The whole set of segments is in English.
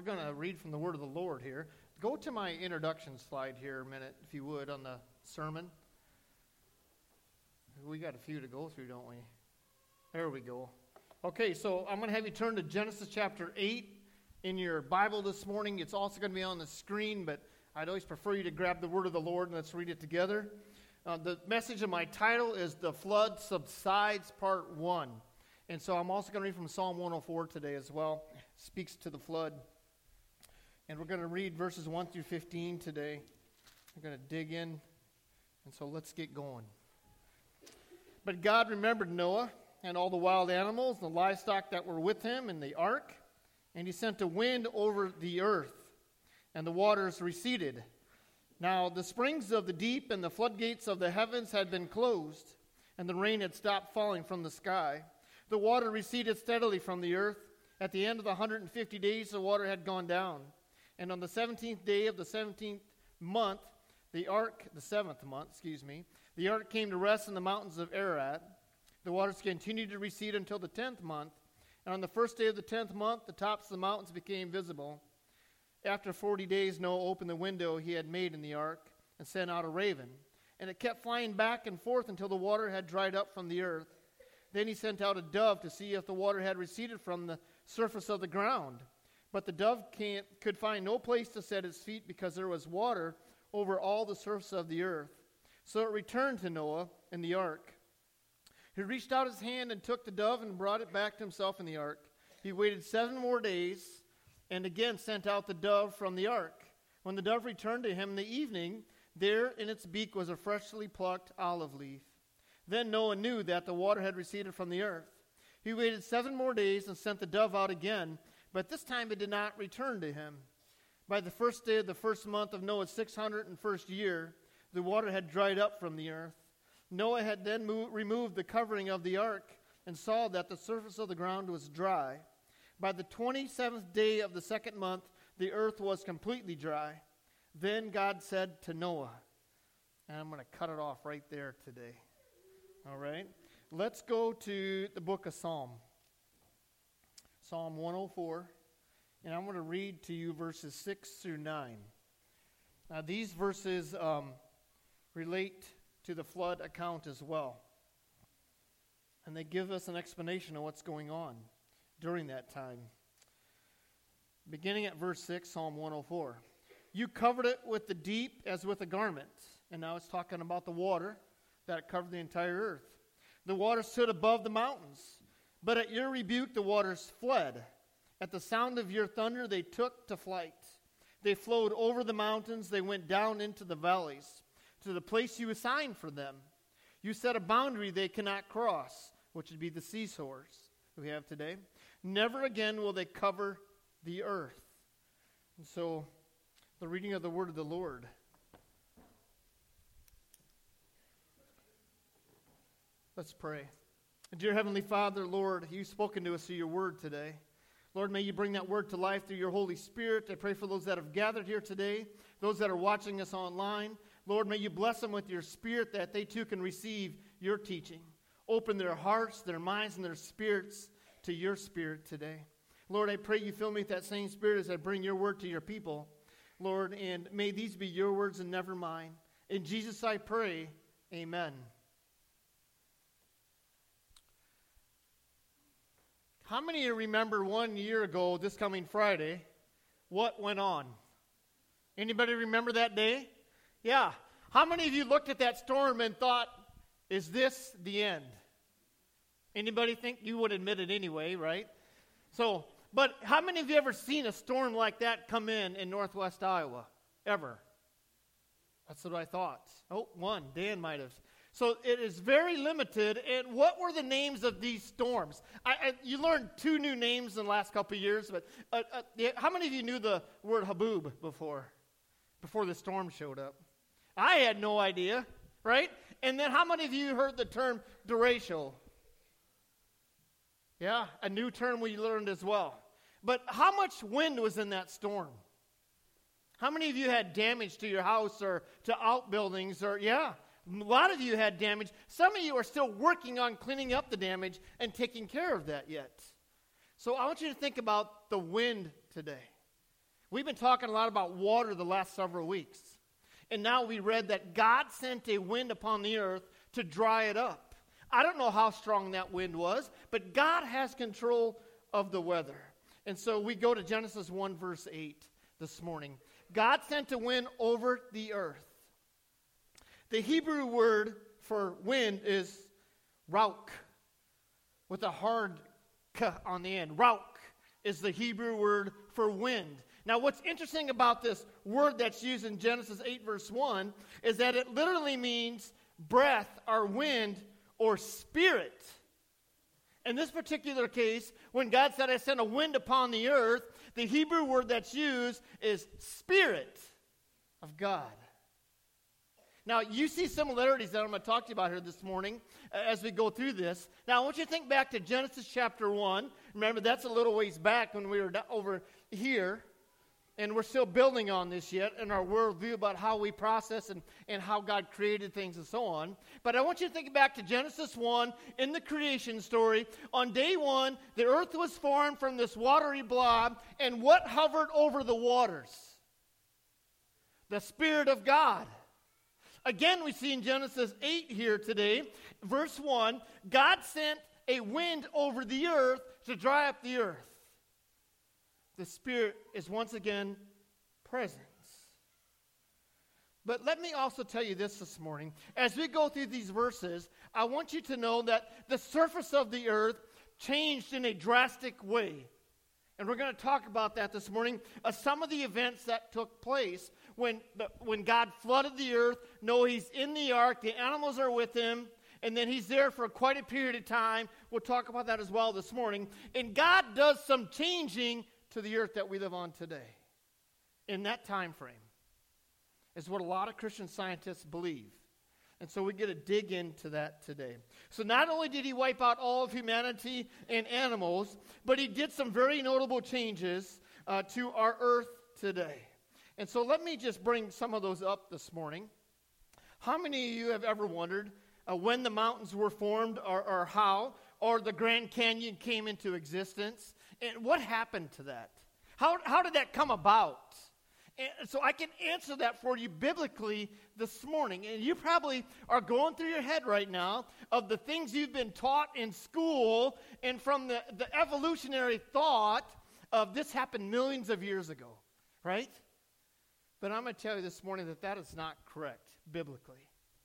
going to read from the Word of the Lord here. Go to my introduction slide here a minute, if you would, on the sermon. We got a few to go through, don't we? There we go. Okay, so I'm going to have you turn to Genesis chapter 8 in your Bible this morning. It's also going to be on the screen, but I'd always prefer you to grab the Word of the Lord and let's read it together. The message of my title is The Flood Subsides, Part 1. And so I'm also going to read from Psalm 104 today as well. It speaks to the flood. And we're going to read verses 1 through 15 today. We're going to dig in. And so let's get going. But God remembered Noah and all the wild animals, the livestock that were with him in the ark. And he sent a wind over the earth, and the waters receded. Now the springs of the deep and the floodgates of the heavens had been closed, and the rain had stopped falling from the sky. The water receded steadily from the earth. At the end of the 150 days, the water had gone down. And on the 17th day of the 17th month, the ark came to rest in the mountains of Ararat. The waters continued to recede until the 10th month. And on the first day of the 10th month, the tops of the mountains became visible. After 40 days, Noah opened the window he had made in the ark and sent out a raven. And it kept flying back and forth until the water had dried up from the earth. Then he sent out a dove to see if the water had receded from the surface of the ground. But the dove could find no place to set its feet because there was water over all the surface of the earth. So it returned to Noah in the ark. He reached out his hand and took the dove and brought it back to himself in the ark. He waited 7 more days and again sent out the dove from the ark. When the dove returned to him in the evening, there in its beak was a freshly plucked olive leaf. Then Noah knew that the water had receded from the earth. He waited 7 more days and sent the dove out again, but this time it did not return to him. By the first day of the first month of Noah's 601st year, the water had dried up from the earth. Noah had then removed the covering of the ark and saw that the surface of the ground was dry. By the 27th day of the second month, the earth was completely dry. Then God said to Noah, and I'm going to cut it off right there today. All right? Let's go to the book of Psalm 104, and I'm going to read to you verses 6 through 9. Now, these verses relate to the flood account as well, and they give us an explanation of what's going on during that time. Beginning at verse 6, Psalm 104. You covered it with the deep as with a garment. And now it's talking about the water that covered the entire earth. The water stood above the mountains, but at your rebuke the waters fled. At the sound of your thunder they took to flight. They flowed over the mountains, they went down into the valleys, to the place you assigned for them. You set a boundary they cannot cross, which would be the seashores we have today. Never again will they cover the earth. And so, the reading of the word of the Lord. Let's pray. Dear Heavenly Father, Lord, you've spoken to us through your word today. Lord, may you bring that word to life through your Holy Spirit. I pray for those that have gathered here today, those that are watching us online. Lord, may you bless them with your Spirit that they too can receive your teaching. Open their hearts, their minds, and their spirits to your Spirit today. Lord, I pray you fill me with that same Spirit as I bring your word to your people. Lord, and may these be your words and never mine. In Jesus I pray, amen. How many of you remember 1 year ago, this coming Friday, what went on? Anybody remember that day? Yeah. How many of you looked at that storm and thought, is this the end? Anybody think? You would admit it anyway, right? So, but how many of you ever seen a storm like that come in northwest Iowa? Ever? That's what I thought. Oh, one. Dan might have. So it is very limited. And what were the names of these storms? You learned 2 new names in the last couple of years. But how many of you knew the word haboob before the storm showed up? I had no idea, right? And then how many of you heard the term derecho? Yeah, a new term we learned as well. But how much wind was in that storm? How many of you had damage to your house or to outbuildings? A lot of you had damage. Some of you are still working on cleaning up the damage and taking care of that yet. So I want you to think about the wind today. We've been talking a lot about water the last several weeks. And now we read that God sent a wind upon the earth to dry it up. I don't know how strong that wind was, but God has control of the weather. And so we go to Genesis 1, verse 8 this morning. God sent a wind over the earth. The Hebrew word for wind is rauk, with a hard k on the end. Rauk is the Hebrew word for wind. Now, what's interesting about this word that's used in Genesis 8, verse 1, is that it literally means breath or wind or spirit. In this particular case, when God said, I sent a wind upon the earth, the Hebrew word that's used is spirit of God. Now, you see similarities that I'm going to talk to you about here this morning as we go through this. Now, I want you to think back to Genesis chapter 1. Remember, that's a little ways back when we were over here. And we're still building on this yet in our worldview about how we process and how God created things and so on. But I want you to think back to Genesis 1 in the creation story. On day 1, the earth was formed from this watery blob. And what hovered over the waters? The Spirit of God. Again, we see in Genesis 8 here today, verse 1, God sent a wind over the earth to dry up the earth. The Spirit is once again present. But let me also tell you this morning. As we go through these verses, I want you to know that the surface of the earth changed in a drastic way. And we're going to talk about that this morning. Some of the events that took place when God flooded the earth. Noah's in the ark. The animals are with him. And then he's there for quite a period of time. We'll talk about that as well this morning. And God does some changing to the earth that we live on today. In that time frame is what a lot of Christian scientists believe. And so we get to dig into that today. So not only did he wipe out all of humanity and animals, but he did some very notable changes to our earth today. And so let me just bring some of those up this morning. How many of you have ever wondered when the mountains were formed or how, or the Grand Canyon came into existence? And what happened to that? How did that come about? And so I can answer that for you biblically this morning. And you probably are going through your head right now of the things you've been taught in school and from the evolutionary thought of this happened millions of years ago, right? But I'm going to tell you this morning that is not correct biblically.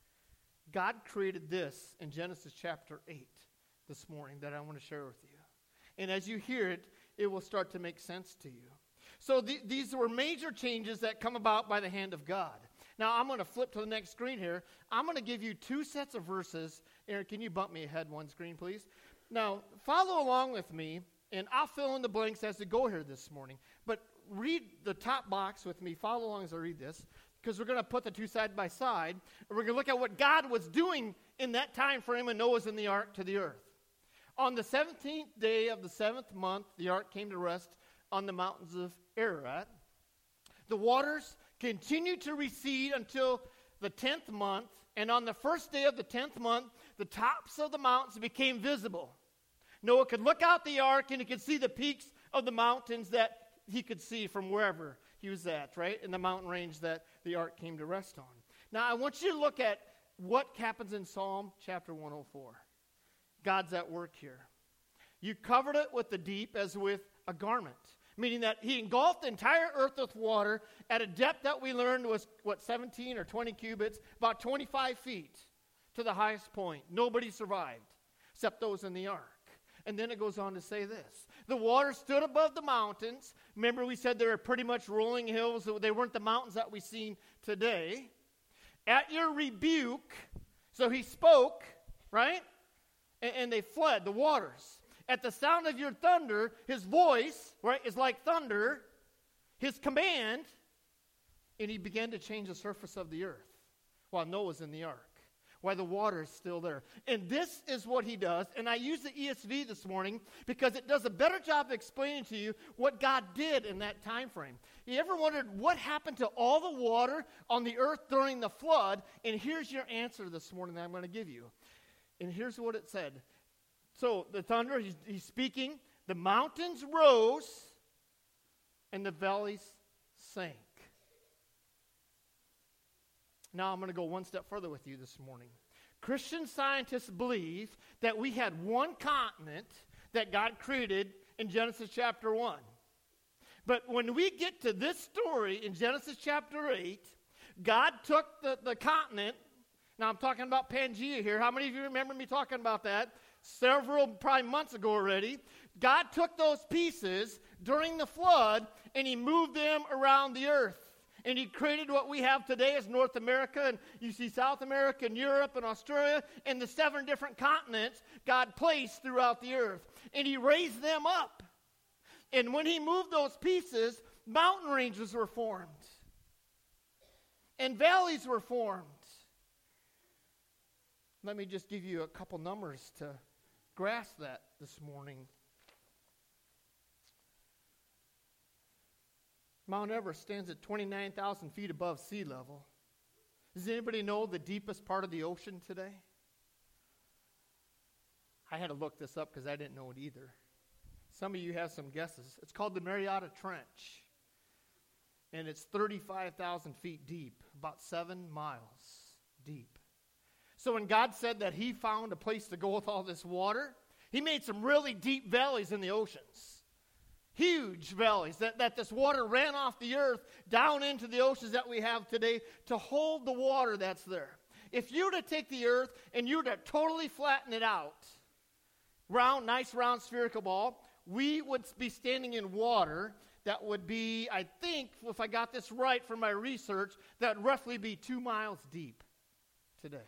God created this in Genesis chapter 8 this morning that I want to share with you. And as you hear it, it will start to make sense to you. So these were major changes that come about by the hand of God. Now, I'm going to flip to the next screen here. I'm going to give you two sets of verses. Aaron, can you bump me ahead one screen, please? Now, follow along with me, and I'll fill in the blanks as we go here this morning. But read the top box with me. Follow along as I read this, because we're going to put the two side by side, and we're going to look at what God was doing in that time frame when Noah was in the ark to the earth. On the 17th day of the 7th month, the ark came to rest on the mountains of Ararat. The waters continued to recede until the 10th month, and on the first day of the 10th month, the tops of the mountains became visible. Noah could look out the ark, and he could see the peaks of the mountains that he could see from wherever he was at, right, in the mountain range that the ark came to rest on. Now, I want you to look at what happens in Psalm chapter 104. God's at work here. You covered it with the deep as with a garment, meaning that he engulfed the entire earth with water at a depth that we learned was, 17 or 20 cubits, about 25 feet to the highest point. Nobody survived except those in the ark. And then it goes on to say this. The water stood above the mountains. Remember we said they were pretty much rolling hills. They weren't the mountains that we see today. At your rebuke, so he spoke, right? And they fled, the waters. At the sound of your thunder, his voice, right, is like thunder, his command, and he began to change the surface of the earth while Noah's in the ark, while the water is still there. And this is what he does, and I use the ESV this morning because it does a better job of explaining to you what God did in that time frame. You ever wondered what happened to all the water on the earth during the flood? And here's your answer this morning that I'm going to give you. And here's what it said. So the thunder, he's speaking. The mountains rose and the valleys sank. Now I'm going to go one step further with you this morning. Christian scientists believe that we had one continent that God created in Genesis chapter 1. But when we get to this story in Genesis chapter 8, God took the continent. Now I'm talking about Pangea here. How many of you remember me talking about that several, probably months ago already? God took those pieces during the flood and he moved them around the earth. And he created what we have today as North America, and you see South America and Europe and Australia and the 7 different continents God placed throughout the earth. And he raised them up. And when he moved those pieces, mountain ranges were formed. And valleys were formed. Let me just give you a couple numbers to grasp that this morning. Mount Everest stands at 29,000 feet above sea level. Does anybody know the deepest part of the ocean today? I had to look this up because I didn't know it either. Some of you have some guesses. It's called the Mariana Trench. And it's 35,000 feet deep, about 7 miles deep. So when God said that he found a place to go with all this water, he made some really deep valleys in the oceans. Huge valleys that this water ran off the earth down into the oceans that we have today to hold the water that's there. If you were to take the earth and you were to totally flatten it out, nice round spherical ball, we would be standing in water that would be, I think, if I got this right from my research, that would roughly be 2 miles deep today.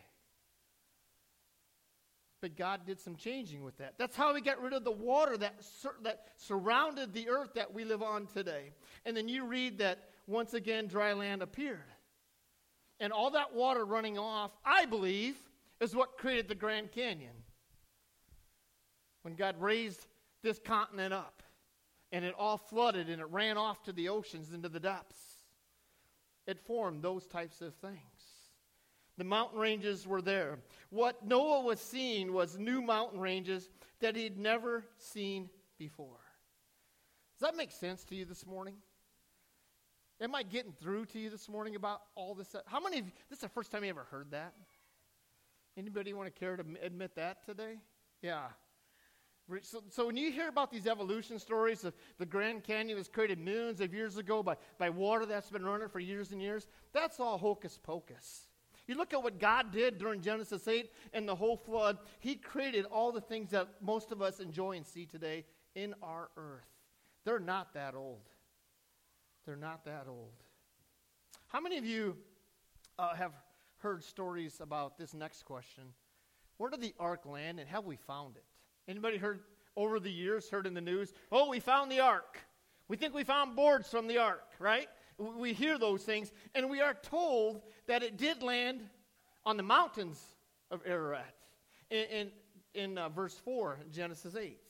But God did some changing with that. That's how we got rid of the water that surrounded the earth that we live on today. And then you read that once again dry land appeared. And all that water running off, I believe, is what created the Grand Canyon. When God raised this continent up and it all flooded and it ran off to the oceans into the depths, it formed those types of things. The mountain ranges were there. What Noah was seeing was new mountain ranges that he'd never seen before. Does that make sense to you this morning? Am I getting through to you this morning about all this? How many of you, this is the first time you ever heard that? Anybody want to care to admit that today? Yeah. So when you hear about these evolution stories of the Grand Canyon was created millions of years ago by water that's been running for years and years, that's all hocus pocus. You look at what God did during Genesis 8 and the whole flood. He created all the things that most of us enjoy and see today in our earth. They're not that old. They're not that old. How many of you have heard stories about this next question? Where did the ark land and have we found it? Anybody heard over the years, heard in the news, oh, we found the ark. We think we found boards from the ark, right? We hear those things, and we are told that it did land on the mountains of Ararat in verse 4, Genesis 8.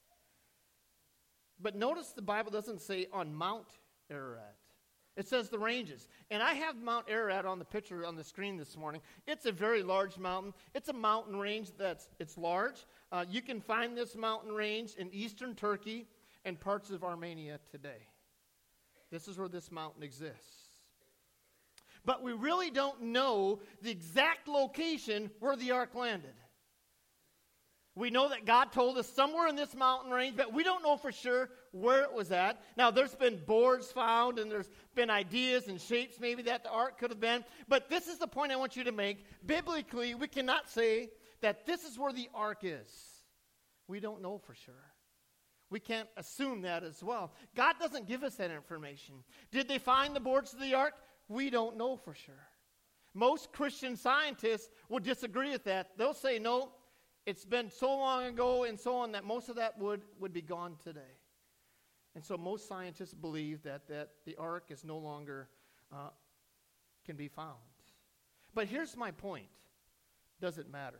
But notice the Bible doesn't say on Mount Ararat. It says the ranges. And I have Mount Ararat on the picture on the screen this morning. It's a very large mountain. It's a mountain range it's large. You can find this mountain range in eastern Turkey and parts of Armenia today. This is where this mountain exists. But we really don't know the exact location where the ark landed. We know that God told us somewhere in this mountain range, but we don't know for sure where it was at. Now, there's been boards found, and there's been ideas and shapes maybe that the ark could have been. But this is the point I want you to make. Biblically, we cannot say that this is where the ark is. We don't know for sure. We can't assume that as well. God doesn't give us that information. Did they find the boards of the ark? We don't know for sure. Most Christian scientists will disagree with that. They'll say, no, it's been so long ago and so on that most of that would be gone today. And so most scientists believe that the ark is no longer can be found. But here's my point. Does it matter?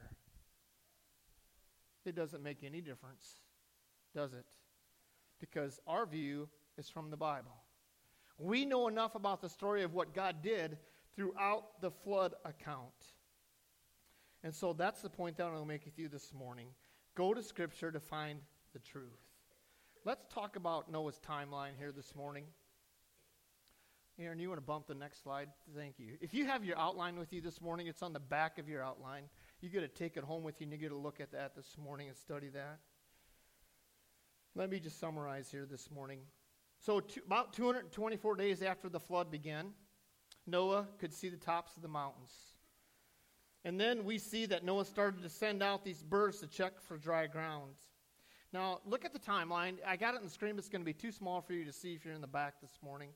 It doesn't make any difference, does it? Because our view is from the Bible. We know enough about the story of what God did throughout the flood account. And so that's the point that I'll make with you this morning. Go to Scripture to find the truth. Let's talk about Noah's timeline here this morning. Aaron, you want to bump the next slide? Thank you. If you have your outline with you this morning, it's on the back of your outline. You get to take it home with you and you get to look at that this morning and study that. Let me just summarize here this morning. So about 224 days after the flood began, Noah could see the tops of the mountains. And then we see that Noah started to send out these birds to check for dry ground. Now, look at the timeline. I got it on the screen, but it's going to be too small for you to see if you're in the back this morning.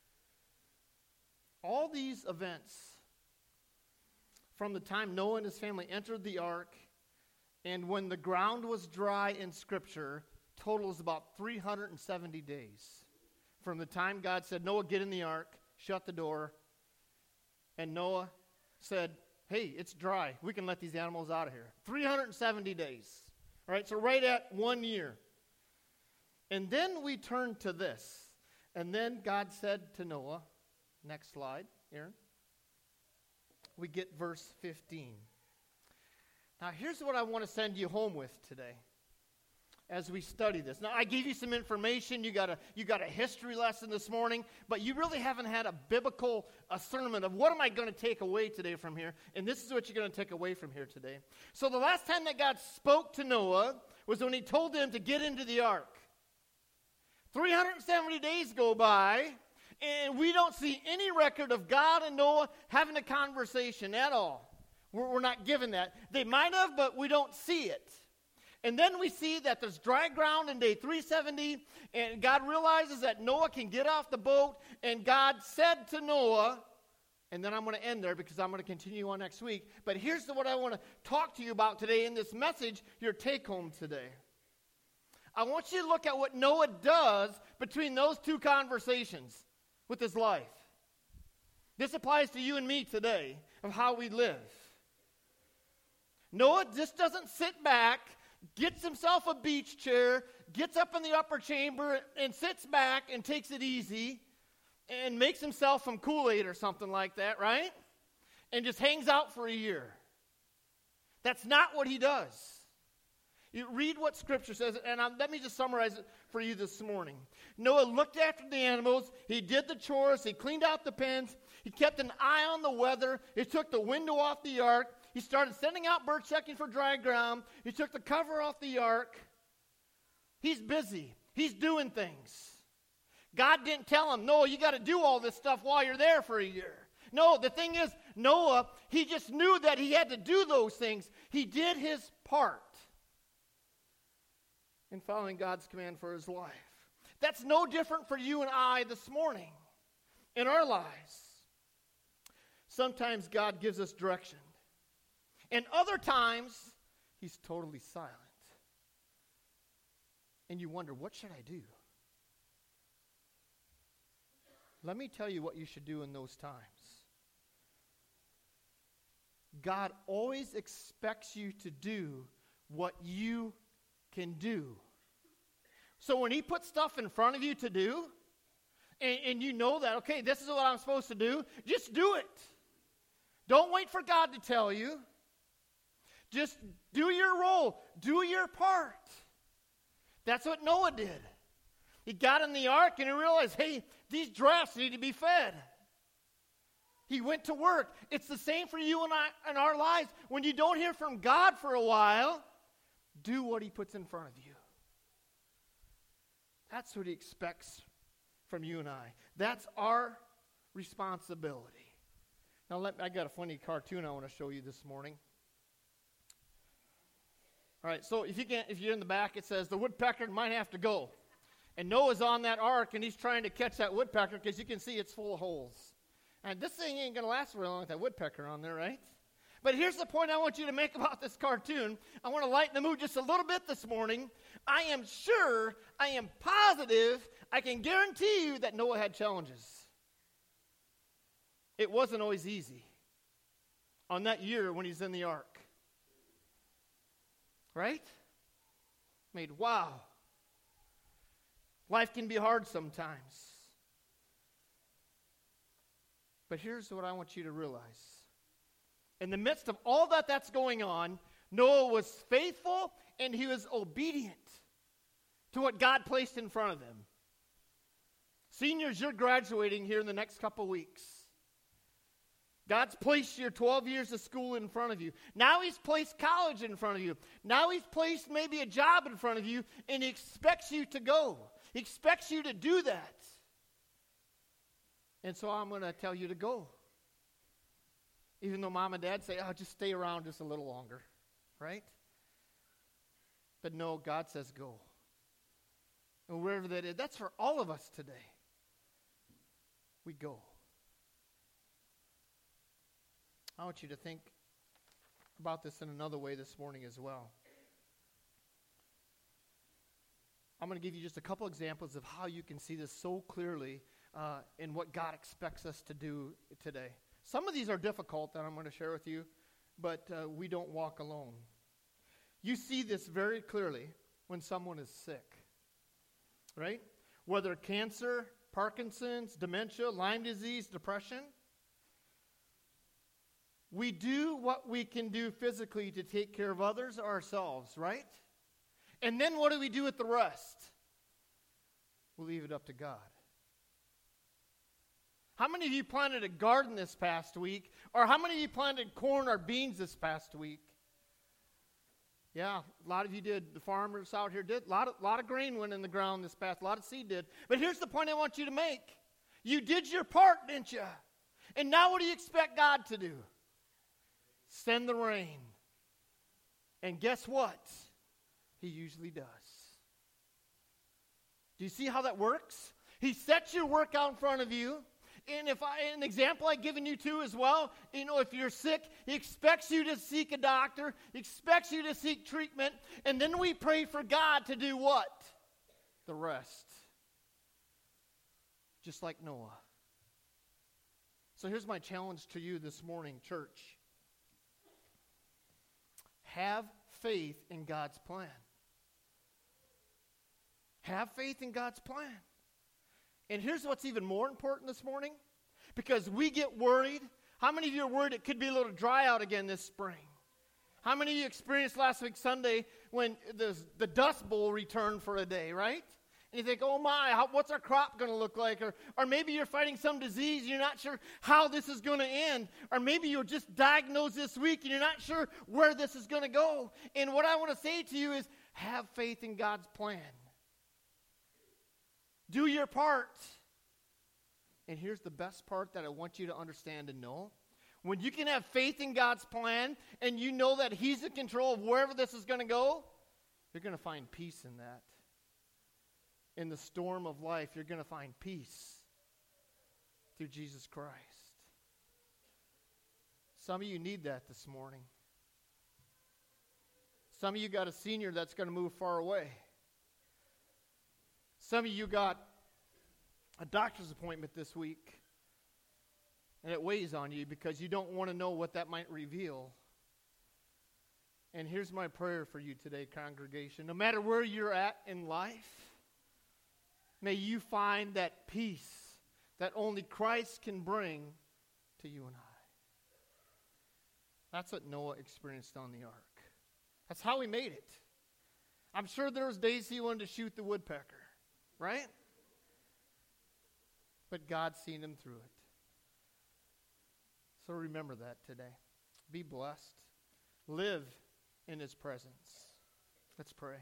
All these events, from the time Noah and his family entered the ark and when the ground was dry in Scripture, totals about 370 days. From the time God said, Noah, get in the ark, shut the door, and Noah said, hey, it's dry. We can let these animals out of here. 370 days. All right, so right at 1 year. And then we turn to this. And then God said to Noah, next slide, Aaron. We get verse 15. Now, here's what I want to send you home with today as we study this. Now, I gave you some information. You got a history lesson this morning, but you really haven't had a biblical sermon of what am I going to take away today from here, and this is what you're going to take away from here today. So the last time that God spoke to Noah was when he told him to get into the ark. 370 days go by, and we don't see any record of God and Noah having a conversation at all. We're not given that. They might have, but we don't see it. And then we see that there's dry ground in day 370, and God realizes that Noah can get off the boat, and God said to Noah, and then I'm going to end there because I'm going to continue on next week, but here's what I want to talk to you about today in this message, your take-home today. I want you to look at what Noah does between those two conversations with his life. This applies to you and me today of how we live. Noah just doesn't sit back, gets himself a beach chair, gets up in the upper chamber and sits back and takes it easy and makes himself some Kool-Aid or something like that, right? And just hangs out for a year. That's not what he does. You read what Scripture says, and let me just summarize it for you this morning. Noah looked after the animals. He did the chores. He cleaned out the pens. He kept an eye on the weather. He took the window off the ark. He started sending out bird checking for dry ground. He took the cover off the ark. He's busy. He's doing things. God didn't tell him, Noah, you got to do all this stuff while you're there for a year. No, the thing is, Noah, he just knew that he had to do those things. He did his part in following God's command for his life. That's no different for you and I this morning in our lives. Sometimes God gives us direction. And other times, he's totally silent. And you wonder, what should I do? Let me tell you what you should do in those times. God always expects you to do what you can do. So when he puts stuff in front of you to do, and you know that, okay, this is what I'm supposed to do, just do it. Don't wait for God to tell you. Just do your role. Do your part. That's what Noah did. He got in the ark and he realized, hey, these drafts need to be fed. He went to work. It's the same for you and I in our lives. When you don't hear from God for a while, do what he puts in front of you. That's what he expects from you and I. That's our responsibility. Now, I got a funny cartoon I want to show you this morning. All right, so if you're in the back, it says the woodpecker might have to go. And Noah's on that ark, and he's trying to catch that woodpecker because you can see it's full of holes. And this thing ain't going to last very long with that woodpecker on there, right? But here's the point I want you to make about this cartoon. I want to lighten the mood just a little bit this morning. I am sure, I am positive, I can guarantee you that Noah had challenges. It wasn't always easy on that year when he's in the ark. Right? Wow. Life can be hard sometimes. But here's what I want you to realize. In the midst of all that's going on, Noah was faithful and he was obedient to what God placed in front of him. Seniors, you're graduating here in the next couple weeks. God's placed your 12 years of school in front of you. Now He's placed college in front of you. Now He's placed maybe a job in front of you, and He expects you to go. He expects you to do that. And so I'm going to tell you to go. Even though Mom and Dad say, oh, just stay around just a little longer, right? But no, God says go. And wherever that is, that's for all of us today. We go. I want you to think about this in another way this morning as well. I'm going to give you just a couple examples of how you can see this so clearly in what God expects us to do today. Some of these are difficult that I'm going to share with you, but we don't walk alone. You see this very clearly when someone is sick, right? Whether cancer, Parkinson's, dementia, Lyme disease, depression. We do what we can do physically to take care of others or ourselves, right? And then what do we do with the rest? We leave it up to God. How many of you planted a garden this past week? Or how many of you planted corn or beans this past week? Yeah, a lot of you did. The farmers out here did. A lot of grain went in the ground this past. A lot of seed did. But here's the point I want you to make. You did your part, didn't you? And now what do you expect God to do? Send the rain. And guess what? He usually does. Do you see how that works? He sets your work out in front of you. And an example I've given you too as well, if you're sick, He expects you to seek a doctor. He expects you to seek treatment. And then we pray for God to do what? The rest. Just like Noah. So here's my challenge to you this morning, church. Have faith in God's plan. Have faith in God's plan. And here's what's even more important this morning. Because we get worried. How many of you are worried it could be a little dry out again this spring? How many of you experienced last week Sunday when the Dust Bowl returned for a day, right? And you think, oh my, what's our crop going to look like? Or maybe you're fighting some disease and you're not sure how this is going to end. Or maybe you're just diagnosed this week and you're not sure where this is going to go. And what I want to say to you is have faith in God's plan. Do your part. And here's the best part that I want you to understand and know. When you can have faith in God's plan and you know that He's in control of wherever this is going to go, you're going to find peace in that. In the storm of life, you're going to find peace through Jesus Christ. Some of you need that this morning. Some of you got a senior that's going to move far away. Some of you got a doctor's appointment this week, and it weighs on you because you don't want to know what that might reveal. And here's my prayer for you today, congregation. No matter where you're at in life, may you find that peace that only Christ can bring to you and I. That's what Noah experienced on the ark. That's how he made it. I'm sure there was days he wanted to shoot the woodpecker, right? But God seen him through it. So remember that today. Be blessed. Live in His presence. Let's pray.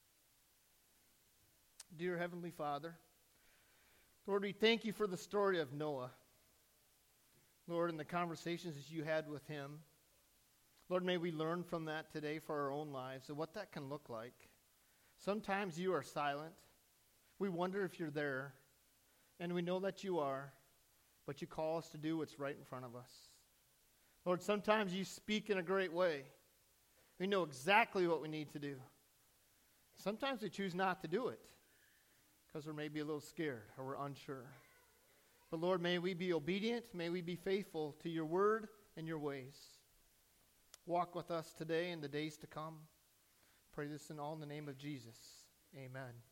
Dear Heavenly Father, Lord, we thank You for the story of Noah. Lord, and the conversations that You had with him. Lord, may we learn from that today for our own lives and what that can look like. Sometimes You are silent. We wonder if You're there. And we know that You are, but You call us to do what's right in front of us. Lord, sometimes You speak in a great way. We know exactly what we need to do. Sometimes we choose not to do it because we're maybe a little scared or we're unsure. But Lord, may we be obedient. May we be faithful to Your word and Your ways. Walk with us today and the days to come. Pray this in all in the name of Jesus. Amen.